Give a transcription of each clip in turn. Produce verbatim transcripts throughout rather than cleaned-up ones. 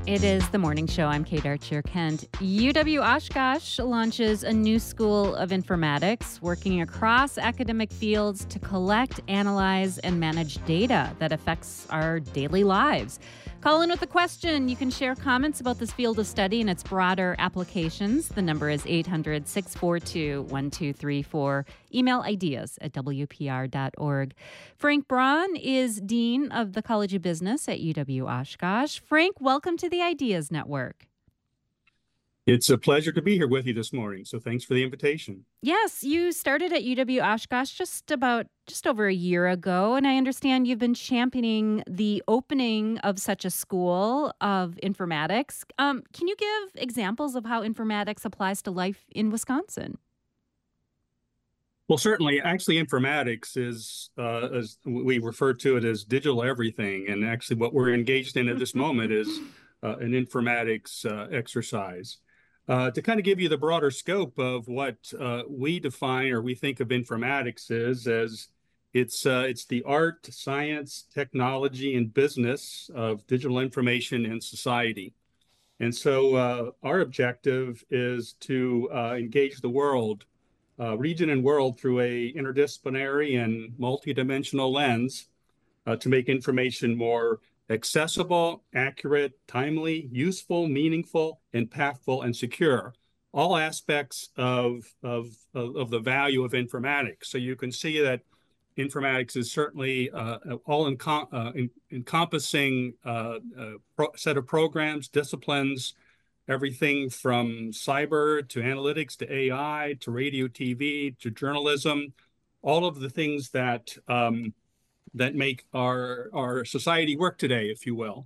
It is the morning show. I'm Kate Archer-Kent. U W Oshkosh launches a new school of informatics, working across academic fields to collect, analyze, and manage data that affects our daily lives. Call in with a question. You can share comments about this field of study and its broader applications. The number is eight hundred, six four two, one two three four. Email ideas at w p r dot org. Frank Braun is Dean of the College of Business at U W Oshkosh. Frank, welcome to the Ideas Network. It's a pleasure to be here with you this morning, so thanks for the invitation. Yes, you started at U W Oshkosh just about just over a year ago, and I understand you've been championing the opening of such a school of informatics. Um, can you give examples of how informatics applies to life in Wisconsin? Well, certainly, actually, informatics is, uh, as we refer to it as digital everything, and actually what we're engaged in at this moment is uh, an informatics uh, exercise. Uh, to kind of give you the broader scope of what uh, we define or we think of informatics is, as it's uh, it's the art, science, technology, and business of digital information in society. And so uh, our objective is to uh, engage the world, uh, region and world through a interdisciplinary and multidimensional lens uh, to make information more accessible, accurate, timely, useful, meaningful, impactful, and secure. All aspects of, of, of, of the value of informatics. So you can see that informatics is certainly uh, all encom uh, en encompassing uh, uh, pro set of programs, disciplines, everything from cyber to analytics to A I to radio, T V to journalism, all of the things that um, that make our our society work today, if you will.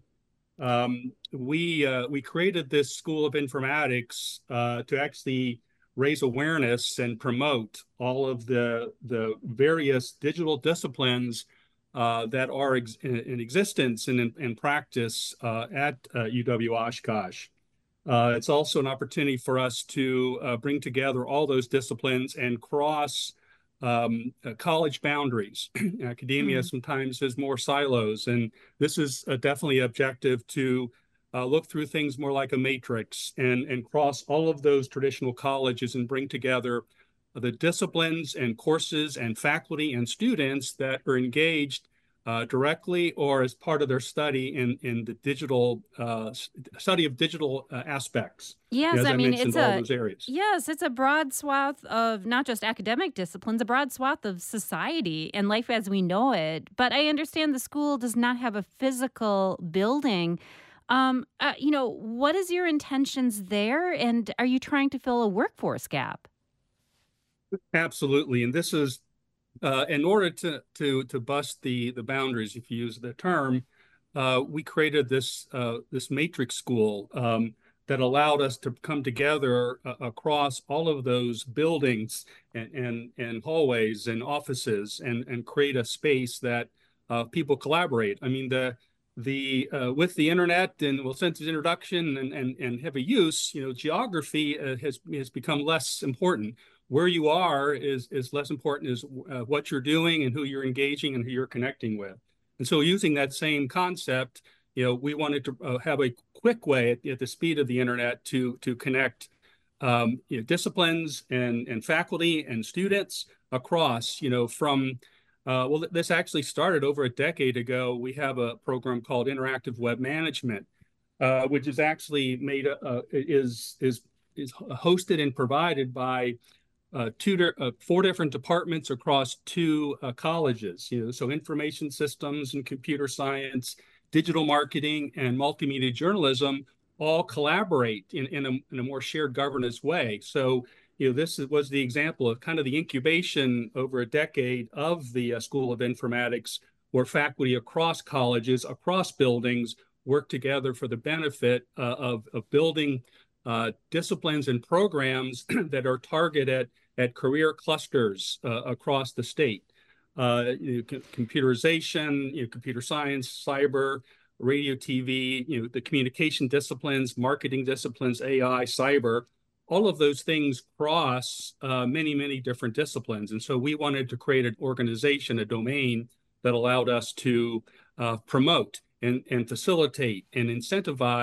Um, we uh, we created this School of Informatics uh, to actually raise awareness and promote all of the the various digital disciplines uh, that are ex in, in existence and in, in practice uh, at uh, U W Oshkosh. Uh, it's also an opportunity for us to uh, bring together all those disciplines and cross Um, uh, college boundaries. Academia Mm. sometimes has more silos, and this is uh, definitely objective to uh, look through things more like a matrix and, and cross all of those traditional colleges and bring together the disciplines and courses and faculty and students that are engaged uh, directly or as part of their study in, in the digital uh, study of digital uh, aspects. Yes, As I I mean, it's mentioned, all a those areas. yes, it's a broad swath of not just academic disciplines, a broad swath of society and life as we know it. But I understand the school does not have a physical building. Um, uh, you know, what is your intentions there, and are you trying to fill a workforce gap? Absolutely, and this is uh, in order to to to bust the the boundaries, if you use the term. Uh, we created this uh, this matrix school um, that allowed us to come together uh, across all of those buildings and, and and hallways and offices and and create a space that uh, people collaborate. I mean the the uh, with the internet and well since its introduction and and, and heavy use, you know, geography uh, has has become less important. Where you are is is less important is uh, what you're doing and who you're engaging and who you're connecting with. And so using that same concept, you know, we wanted to uh, have a quick way at, at the speed of the internet to to connect um, you know, disciplines and and faculty and students across, you know, from uh, well, this actually started over a decade ago. We have a program called Interactive Web Management, uh, which is actually made uh, is is is hosted and provided by uh, two, uh, four different departments across two uh, colleges. You know, so information systems and computer science, digital marketing, and multimedia journalism all collaborate in, in, a, in a more shared governance way. So, you know, this was the example of kind of the incubation over a decade of the uh, School of Informatics, where faculty across colleges, across buildings, work together for the benefit uh, of, of building uh, disciplines and programs that are targeted at career clusters uh, across the state. Uh, you know, computerization, you know, computer science, cyber, radio, T V, you know, the communication disciplines, marketing disciplines, A I, cyber, all of those things cross uh, many, many different disciplines. And so we wanted to create an organization, a domain that allowed us to uh, promote and, and facilitate and incentivize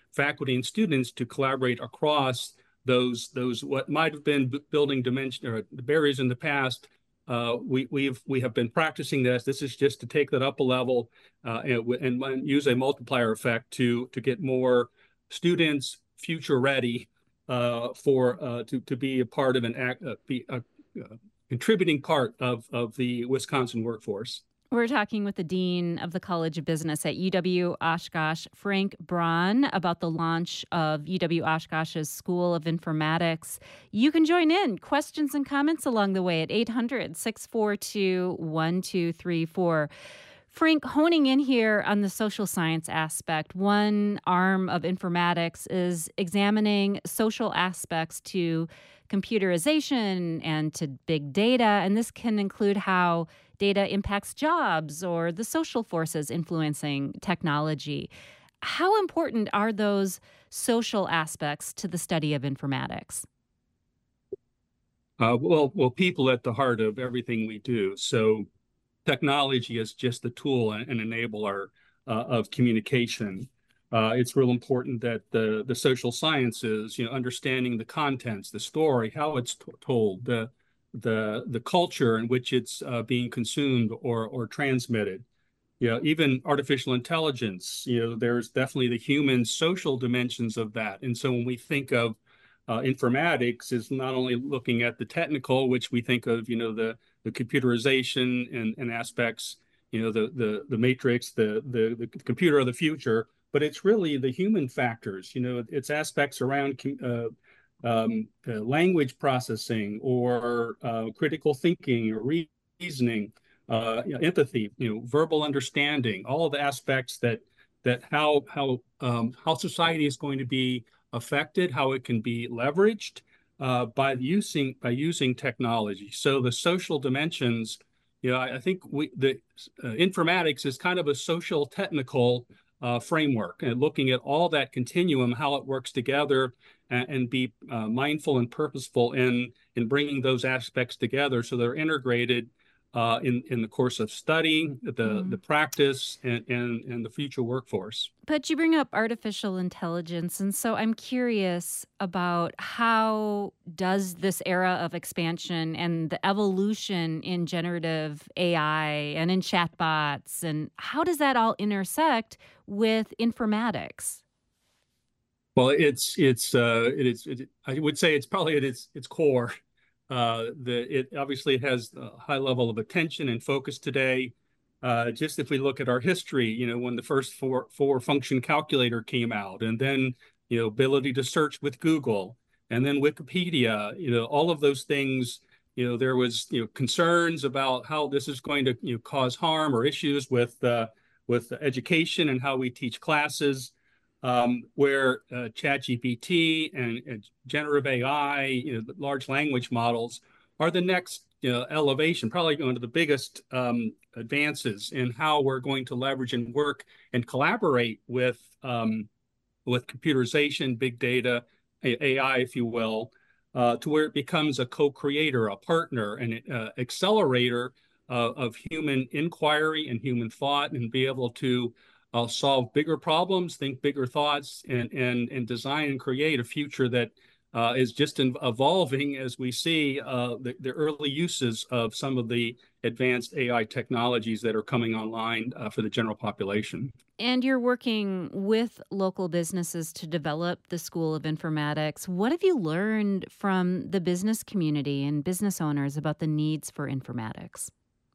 faculty and students to collaborate across those those what might have been building dimension or barriers in the past. Uh, we we've we have been practicing this. This is just to take that up a level uh, and, and use a multiplier effect to to get more students future ready uh, for uh, to to be a part of an act, uh, be a, a contributing part of of the Wisconsin workforce. We're talking with the Dean of the College of Business at U W Oshkosh, Frank Braun, about the launch of U W Oshkosh's School of Informatics. You can join in. Questions and comments along the way at eight hundred, six four two, one two three four. Frank, honing in here on the social science aspect, one arm of informatics is examining social aspects to computerization and to big data, and this can include how data impacts jobs or the social forces influencing technology. How important are those social aspects to the study of informatics? Uh, well, well, people at the heart of everything we do. So technology is just the tool and, and enabler uh, of communication. Uh, it's real important that the the social sciences, you know, understanding the contents, the story, how it's t- told, the the the culture in which it's uh, being consumed or or transmitted. You know, even artificial intelligence, you know, there's definitely the human social dimensions of that. And so when we think of uh, informatics, is not only looking at the technical, which we think of, you know, the the computerization and, and aspects, you know, the the the matrix, the, the the computer of the future, but it's really the human factors. You know, it's aspects around uh, um, uh, language processing or uh, critical thinking or reasoning, uh, you know, empathy, you know, verbal understanding, all of the aspects that that how how um, how society is going to be affected, how it can be leveraged uh, by using by using technology. So the social dimensions, you know, I, I think we the uh, informatics is kind of a social technical uh, framework and looking at all that continuum, how it works together, and, and be uh, mindful and purposeful in in bringing those aspects together so they're integrated uh, in in the course of study, the Mm. the practice, and, and and the future workforce. But you bring up artificial intelligence, and so I'm curious about how does this era of expansion and the evolution in generative A I and in chatbots, and how does that all intersect with informatics? Well, it's it's uh, it is it, I would say it's probably at its its core. Uh, the it obviously it has a high level of attention and focus today. Uh, just if we look at our history, you know, when the first four four function calculator came out, and then you know ability to search with Google, and then Wikipedia, you know, all of those things. You know, there was you know concerns about how this is going to you know cause harm or issues with uh, with education and how we teach classes um, where uh, ChatGPT and, and generative A I, you know, large language models are the next you know, elevation, probably going to the biggest um, advances in how we're going to leverage and work and collaborate with um, with computerization, big data, A I, if you will, uh, to where it becomes a co-creator, a partner, an uh, accelerator uh, of human inquiry and human thought, and be able to uh, solve bigger problems, think bigger thoughts, and and and design and create a future that uh, is just in, evolving as we see uh, the, the early uses of some of the advanced A I technologies that are coming online uh, for the general population. And you're working with local businesses to develop the School of Informatics. What have you learned from the business community and business owners about the needs for informatics?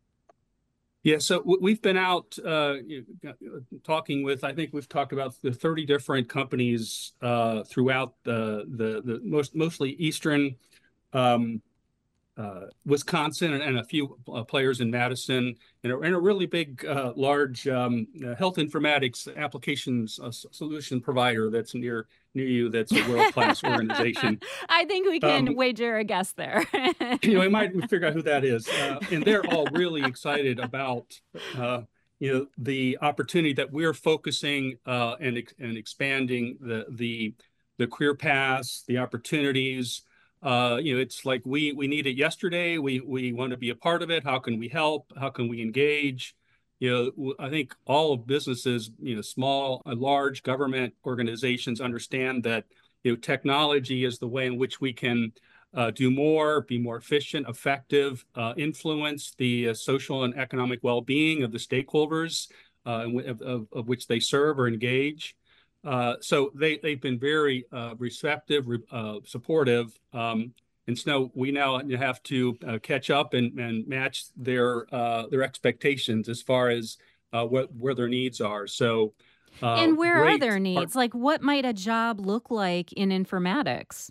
Yeah, so w- we've been out uh, you know, talking with, I think we've talked about the thirty different companies uh, throughout the, the, the most, mostly Eastern um, uh, Wisconsin and, and a few uh, players in Madison, and a, and a really big, uh, large um, uh, health informatics applications uh, solution provider that's near near you. That's a world-class organization. I think we can Um, wager a guess there. you know, we might figure out who that is, uh, and they're all really excited about uh, you know the opportunity that we're focusing uh, and and expanding the the the career paths, the opportunities. Uh, you know, it's like we we need it yesterday. We we want to be a part of it. How can we help? How can we engage? You know, I think all businesses, you know, small and large government organizations understand that, you know, technology is the way in which we can uh, do more, be more efficient, effective, uh, influence the uh, social and economic well-being of the stakeholders uh, of, of, of which they serve or engage. Uh, so they, they've been very uh, receptive, uh, supportive. Um, and so we now have to uh, catch up and, and match their uh, their expectations as far as uh, what where their needs are. So uh, And where are great. their needs? Like, what might a job look like in informatics?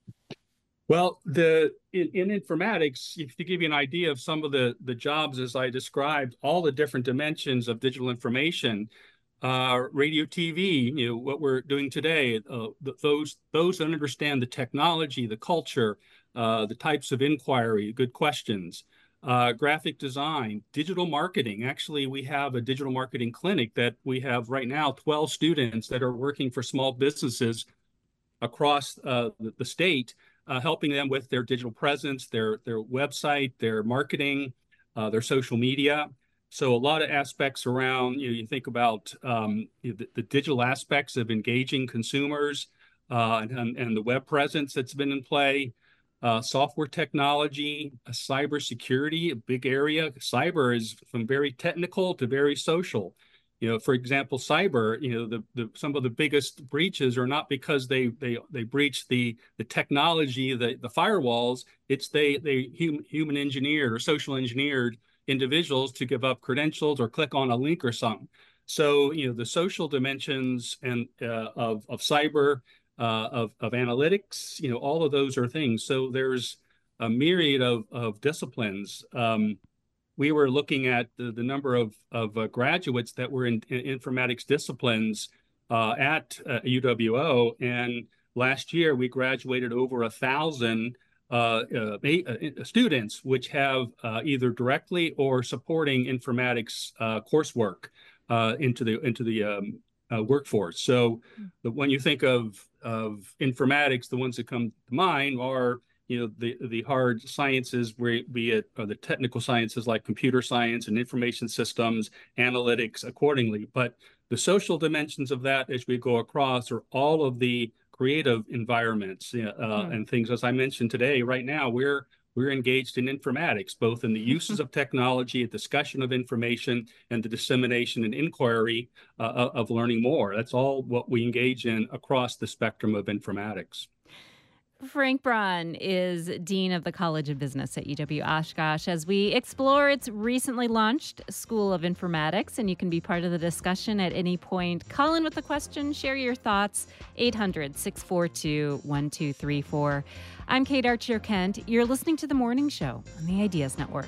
Well, the in, in informatics, if to give you an idea of some of the the jobs as I described, all the different dimensions of digital information, uh, radio, T V, you know, what we're doing today, uh, th those those that understand the technology, the culture, uh, the types of inquiry, good questions, uh, graphic design, digital marketing. Actually, we have a digital marketing clinic that we have right now, twelve students that are working for small businesses across uh, the, the state, uh, helping them with their digital presence, their their website, their marketing, uh, their social media. So a lot of aspects around, you know, you think about um, the, the digital aspects of engaging consumers uh, and, and the web presence that's been in play, uh, software technology, uh, cyber security, a big area. Cyber is from very technical to very social. You know, for example, cyber, you know, the, the some of the biggest breaches are not because they they they breach the the technology, the the firewalls. It's they they hum, human engineered or social engineered individuals to give up credentials or click on a link or something. So, you know, the social dimensions and uh, of of cyber, uh, of of analytics, you know, all of those are things. So there's a myriad of of disciplines. Um, we were looking at the, the number of, of uh, graduates that were in, in informatics disciplines uh, at uh, U W O. And last year, we graduated over a thousand uh, uh, uh, students, which have uh, either directly or supporting informatics uh, coursework uh, into the into the um, uh, workforce. So, the, when you think of of informatics, the ones that come to mind are, you know, the the hard sciences, be it or the technical sciences like computer science and information systems, analytics accordingly. But the social dimensions of that as we go across are all of the creative environments uh, Hmm. and things. As I mentioned today, right now, we're we're engaged in informatics, both in the uses of technology, a discussion of information, and the dissemination and inquiry uh, of learning more. That's all what we engage in across the spectrum of informatics. Frank Braun is Dean of the College of Business at U W Oshkosh as we explore its recently launched School of Informatics. And you can be part of the discussion at any point. Call in with a question, share your thoughts, eight hundred, six four two, one two three four. I'm Kate Archer Kent. You're listening to The Morning Show on the Ideas Network.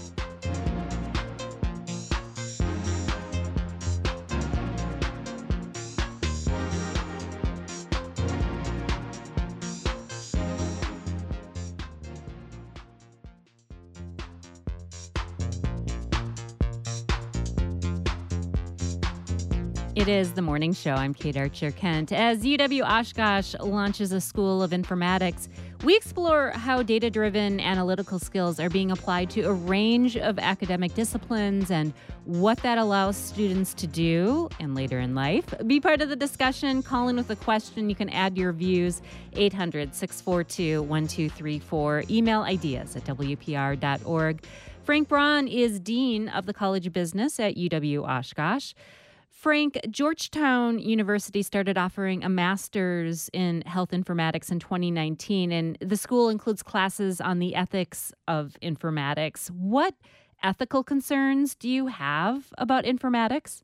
It is The Morning Show. I'm Kate Archer Kent. As U W Oshkosh launches a School of Informatics, we explore how data-driven analytical skills are being applied to a range of academic disciplines and what that allows students to do and later in life. Be part of the discussion. Call in with a question. You can add your views, eight hundred, six four two, one two three four. Email ideas at w p r dot org. Frank Braun is Dean of the College of Business at U W Oshkosh. Frank, Georgetown University started offering a master's in health informatics in twenty nineteen, and the school includes classes on the ethics of informatics. What ethical concerns do you have about informatics?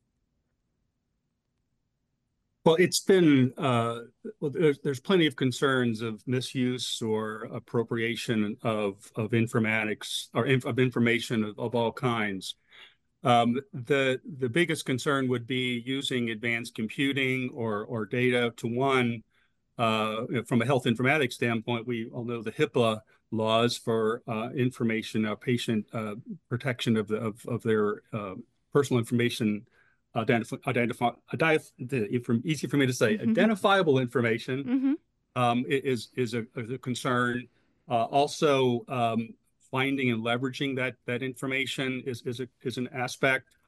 Well, it's been, uh, well, there's, there's plenty of concerns of misuse or appropriation of, of informatics or inf of information of, of all kinds. Um, the the biggest concern would be using advanced computing or or data to one uh, from a health informatics standpoint. We all know the HIPAA laws for uh, information, uh, patient uh, protection of the of, of their uh, personal information, identify identify the easy for me to say identifiable information Mm-hmm. um, is is a, is a concern. Uh, also. Um, finding and leveraging that that information is is a, is an aspect.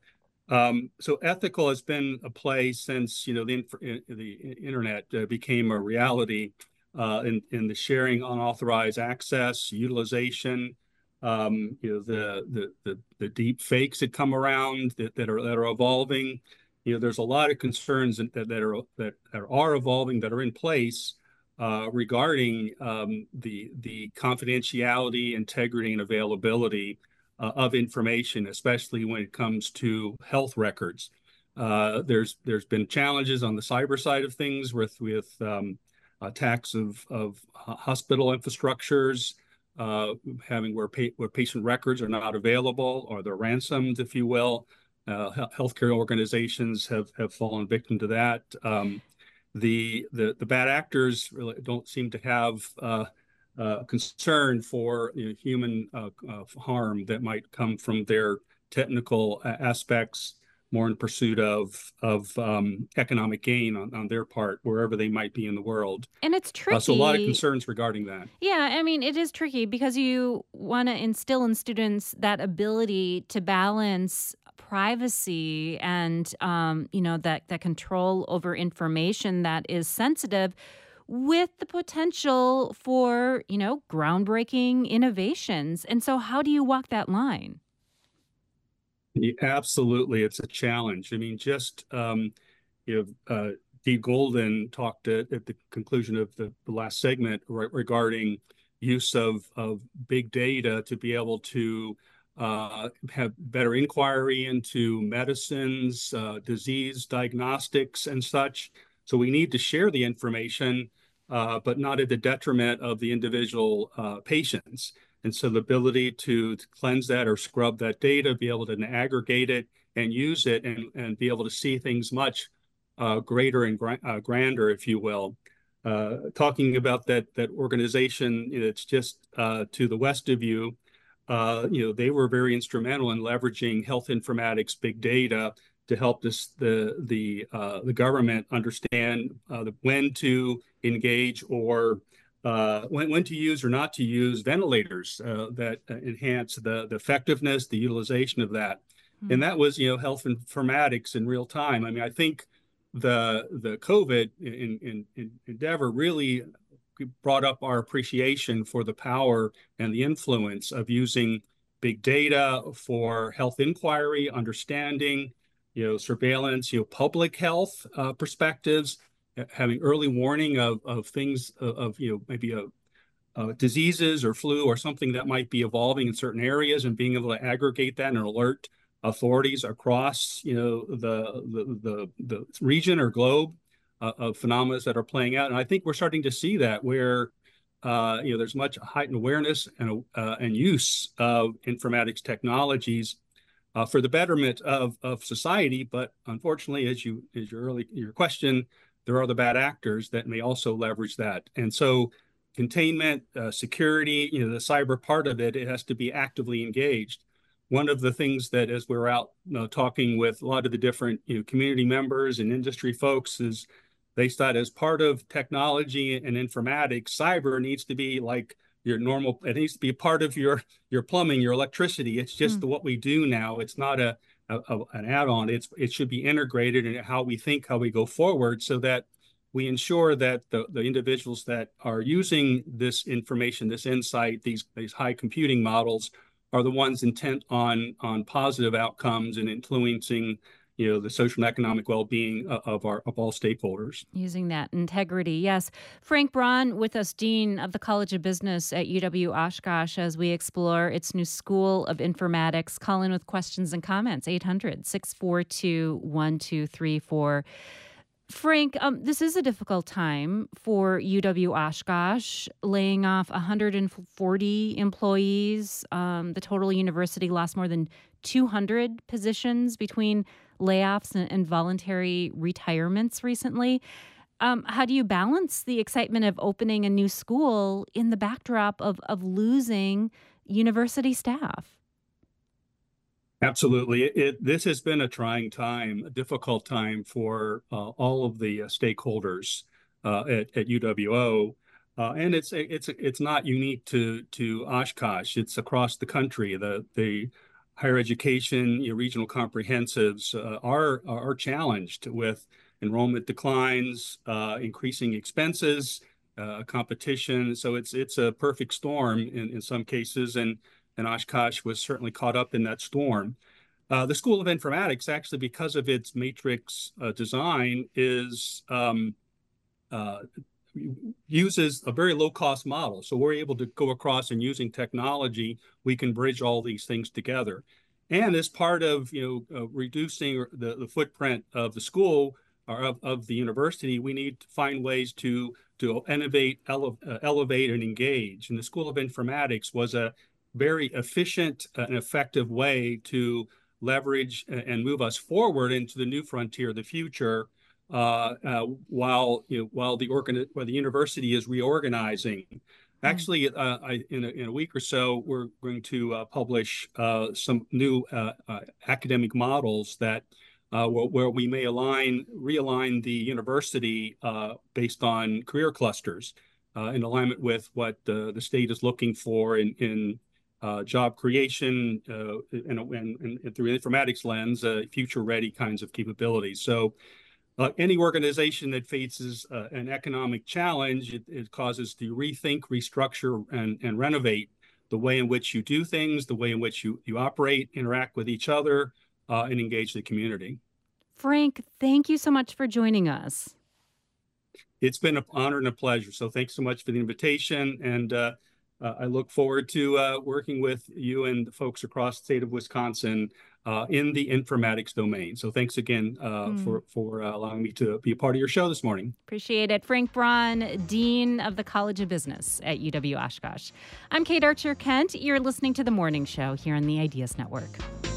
Um, so ethical has been a play since, you know, the, inf- the internet uh, became a reality uh, in, in the sharing unauthorized access, utilization, um, you know, the, the, the, the deep fakes that come around that, that are, that are evolving. You know, there's a lot of concerns that, that are, that are evolving, that are in place uh, regarding um, the, the confidentiality, integrity, and availability uh, of information, especially when it comes to health records. Uh, there's there's been challenges on the cyber side of things with with um, attacks of of hospital infrastructures, uh, having where pa where patient records are not available or they're ransomed, if you will. Uh, healthcare organizations have have fallen victim to that. Um, the the the bad actors really don't seem to have uh, uh, concern for you know, human uh, uh, harm that might come from their technical aspects, more in pursuit of of um, economic gain on, on their part, wherever they might be in the world. And it's Uh, so a lot of tricky. concerns regarding that. Yeah, I mean, it is tricky because you want to instill in students that ability to balance privacy and, um, you know, that, that control over information that is sensitive with the potential for, you know, groundbreaking innovations. And so, how do you walk that line? Yeah, absolutely, it's a challenge. I mean, just um, you know, uh, Dee Golden talked at, at the conclusion of the, the last segment re regarding use of of big data to be able to uh, have better inquiry into medicines, uh, disease diagnostics, and such. So we need to share the information, uh, but not at the detriment of the individual uh, patients. And so the ability to, to cleanse that or scrub that data, be able to aggregate it and use it and, and be able to see things much uh, greater and gra uh, grander, if you will. Uh, talking about that that organization that's just uh, to the west of you, uh, you know, they were very instrumental in leveraging health informatics, big data to help this the the uh, the government understand uh, the, when to engage or uh, when, when to use or not to use ventilators uh, that enhance the, the effectiveness, the utilization of that. Hmm. And that was, you know, health informatics in real time. I mean, I think the the COVID in, in, in endeavor really brought up our appreciation for the power and the influence of using big data for health inquiry, understanding, you know, surveillance, you know, public health uh, perspectives, having early warning of, of things of, of you know, maybe a, uh, diseases or flu or something that might be evolving in certain areas and being able to aggregate that and alert authorities across, you know, the the the, the region or globe uh, of phenomena that are playing out. And I think we're starting to see that where, uh, you know, there's much heightened awareness and uh, and use of informatics technologies uh, for the betterment of of society. But unfortunately, as you as your early your question, there are the bad actors that may also leverage that. And so containment, uh, security, you know, the cyber part of it, it has to be actively engaged. One of the things that as we're out you know, talking with a lot of the different you know, community members and industry folks is they thought as part of technology and informatics, cyber needs to be like your normal, it needs to be a part of your your plumbing, your electricity. It's just Hmm. the, what we do now. It's not a, a, a an add-on. It's it should be integrated in how we think, how we go forward, so that we ensure that the, the individuals that are using this information, this insight, these these high computing models are the ones intent on on positive outcomes and influencing, you know, the social and economic well-being of, of our of all stakeholders. Using that integrity, yes. Frank Braun with us, Dean of the College of Business at U W Oshkosh, as we explore its new School of Informatics. Call in with questions and comments, eight hundred, six four two, one two three four. Frank, um, this is a difficult time for U W Oshkosh, laying off one hundred forty employees. Um, the total university lost more than two hundred positions between layoffs and, and voluntary retirements recently. Um, how do you balance the excitement of opening a new school in the backdrop of, of losing university staff? Absolutely. It, it, this has been a trying time, a difficult time for uh, all of the uh, stakeholders uh, at, at U W O. Uh, and it's it's it's not unique to to Oshkosh. It's across the country. The the higher education, you know, regional comprehensives uh, are are challenged with enrollment declines, uh, increasing expenses, uh, competition. So it's it's a perfect storm in, in some cases, and and Oshkosh was certainly caught up in that storm. Uh, the School of Informatics, actually, because of its matrix uh, design, is um, uh, uses a very low cost model. So we're able to go across, and using technology, we can bridge all these things together. And as part of, you know, uh, reducing the, the footprint of the school or of, of the university, we need to find ways to to innovate, ele uh, elevate, and engage. And the School of Informatics was a very efficient and effective way to leverage and move us forward into the new frontier of the future, uh, uh, while you know, while the organ while the university is reorganizing. Actually, uh, I, in, a, in a week or so, we're going to uh, publish uh, some new uh, uh, academic models that uh, where, where we may align, realign the university uh, based on career clusters uh, in alignment with what uh, the state is looking for in, in uh, job creation uh, and, and, and through an informatics lens, uh, future-ready kinds of capabilities. So. Uh, any organization that faces uh, an economic challenge, it, it causes to rethink, restructure, and, and renovate the way in which you do things, the way in which you, you operate, interact with each other, uh, and engage the community. Frank, thank you so much for joining us. It's been an honor and a pleasure. So thanks so much for the invitation. And uh, uh, I look forward to uh, working with you and the folks across the state of Wisconsin Uh, in the informatics domain. So thanks again uh, mm. for, for uh, allowing me to be a part of your show this morning. Appreciate it. Frank Braun, Dean of the College of Business at U W Oshkosh. I'm Kate Archer Kent. You're listening to The Morning Show here on the Ideas Network.